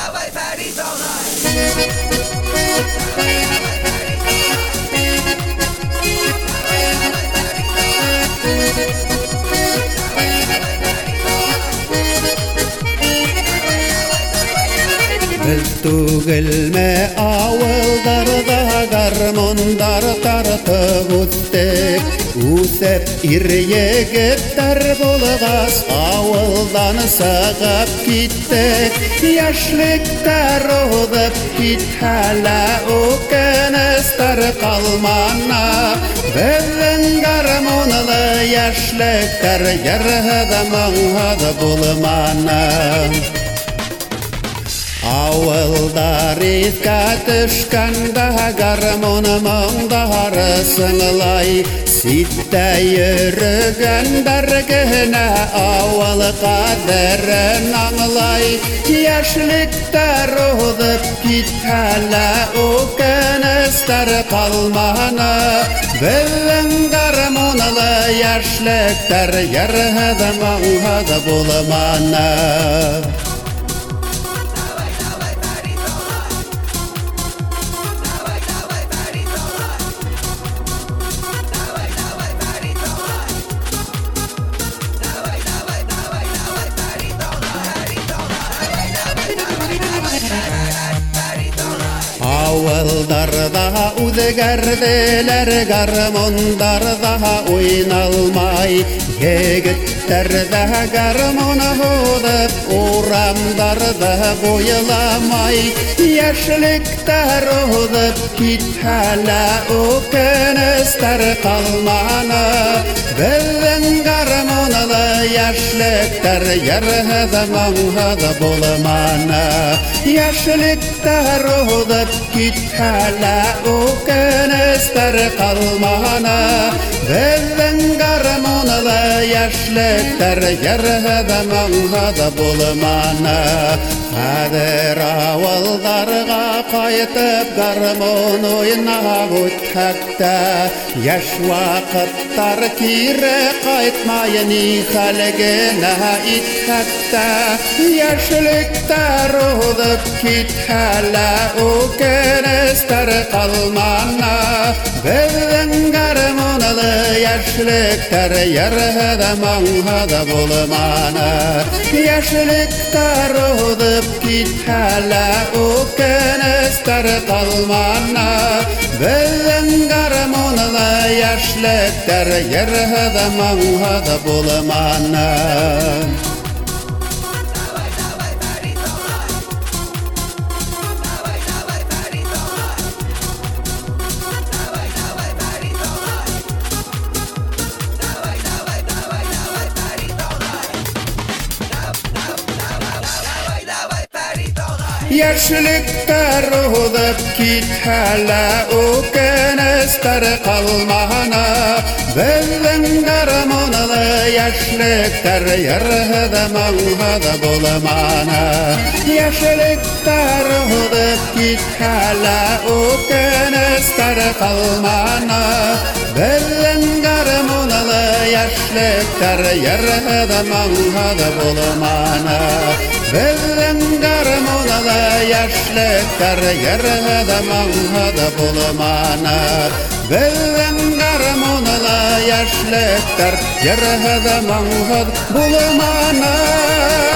Biltugilme avıldarda garmondar tartıp üstek Usep iryegetler bulğas avıldan sağıp gittek Yaşlıktar oğup git hala o kenestar kalmana Belin garmonlı yaşlıktar yarhada manhada bulmana Avıldar itka düşkanda garmonumun darısınlay Sitte yürügender gene avıl kaderin anlay Yaşlıkta ruhup git hala o kenestar kalmana Belin garmonlu yaşlıktar yarhada manhada bulmana Avıldarda uzgerdiler garmondarda oynalmay Yegitlerdə garmona hodub uramdarda boylamay Yaşlıktar hodub git hala o kenestar kalmana Belin garmonlı yaşlıktar yarhada manhada bulmana Yaşlıktar hodub git hala o kenestar kalmana Belin garmonlı yaşlıktar yarhada manhada bulmana Kadir avıldarga qaytıp garmon oynab ötkakta Yaş vakıttar kire qaytmayın halgına itkakta Yaşlıktar oğup git hala o kenestar kalmana Belin garmonlı yaşlıktar yarhada manhada bulmana Yaşlıktar oğup git hala o kenestar kalmana Belin garmonlu yaşlıktar yarhada manhada bulmana Yaşlıktar oğup git hala o kenestar kalmana Belin garmonlu yaşlıktar yarhada manhada bulmana Yaşlıktar oğup git hala o kenestar kalmana Belin garmonlu yaşlıktar yarhada manhada bulmana Belin garmonlu yaşlıktar yarhada manhada bulmana Belin garmonlu yaşlıktar yarhada manhada bulmana